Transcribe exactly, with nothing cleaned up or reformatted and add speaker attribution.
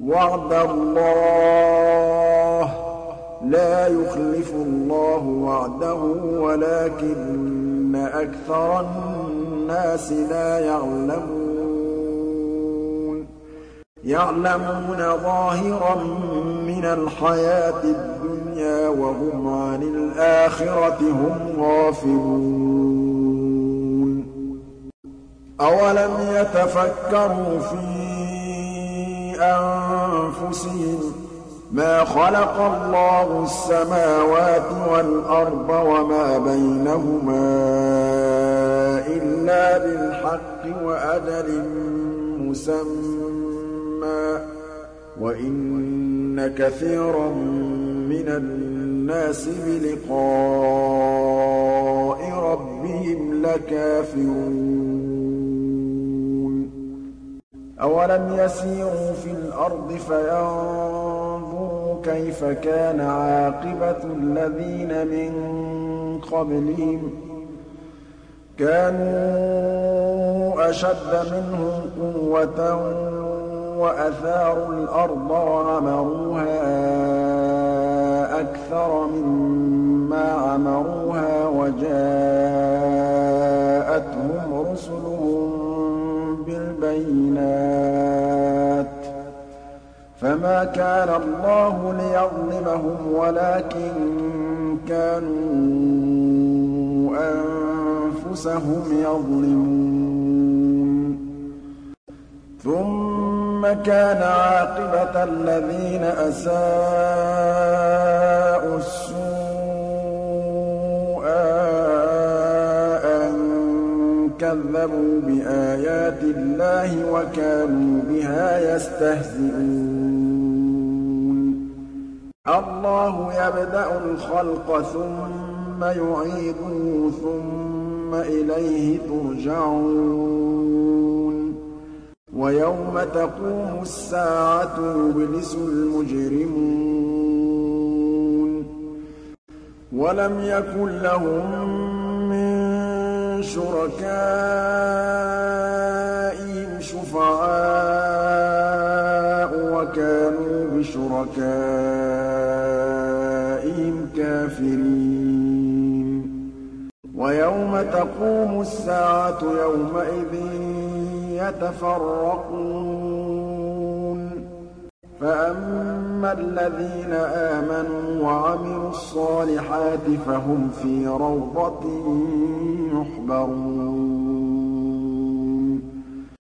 Speaker 1: وَعْدَ اللَّهِ ۖ لَا يُخْلِفُ اللَّهُ وَعْدَهُ وَلَٰكِنَّ أَكْثَرَ النَّاسِ لَا يَعْلَمُونَ يَعْلَمُونَ ظَاهِرًا مِّنَ الْحَيَاةِ الدُّنْيَا وَهُمْ عَنِ الْآخِرَةِ هُمْ غَافِلُونَ أَوَلَمْ يَتَفَكَّرُوا فِي أَنفُسِهِم مَّا خَلَقَ اللَّهُ السَّمَاوَاتِ وَالْأَرْضَ وَمَا بَيْنَهُمَا إِلَّا بِالْحَقِّ وَأَجَلٍ مُّسَمًّى ۗ وَإِنَّ كَثِيرًا مِّنَ النَّاسِ بِلِقَاءِ رَبِّهِمْ لَكَافِرُونَ أَوَلَمْ يَسِيرُوا فِي الْأَرْضِ فَيَنظُرُوا كَيْفَ كَانَ عَاقِبَةُ الَّذِينَ مِن قَبْلِهِمْ ۚ كَانُوا أَشَدَّ مِنْهُمْ قُوَّةً وَأَثَارُوا الْأَرْضَ وَعَمَرُوهَا أَكْثَرَ مِمَّا عَمَرُوهَا وَجَاءَتْهُمْ رُسُلُهُم بِالْبَيِّنَاتِ ۖ فَمَا كَانَ اللَّهُ لِيَظْلِمَهُمْ وَلَٰكِن كَانُوا أَنفُسَهُمْ يَظْلِمُونَ ثُمَّ كَانَ عَاقِبَةَ الَّذِينَ أَسَاءُوا السُّوأَىٰ أَن كَذَّبُوا بِآيَاتِ اللَّهِ وَكَانُوا بِهَا يَسْتَهْزِئُونَ اللَّهُ يَبْدَأُ الْخَلْقَ ثُمَّ يُعِيدُهُ ثُمَّ إِلَيْهِ تُرْجَعُونَ وَيَوْمَ تَقُومُ السَّاعَةُ يُبْلِسُ الْمُجْرِمُونَ وَلَمْ يَكُن لَّهُم مِّن شُرَكَائِهِمْ شُفَعَاءُ وَكَانُوا بِشُرَكَائِهِمْ كَافِرِينَ وَيَوْمَ تَقُومُ السَّاعَةُ يَوْمَئِذٍ يَتَفَرَّقُونَ فَأَمَّا الَّذِينَ آمَنُوا وَعَمِلُوا الصَّالِحَاتِ فَهُمْ فِي رَوْضَةٍ يُحْبَرُونَ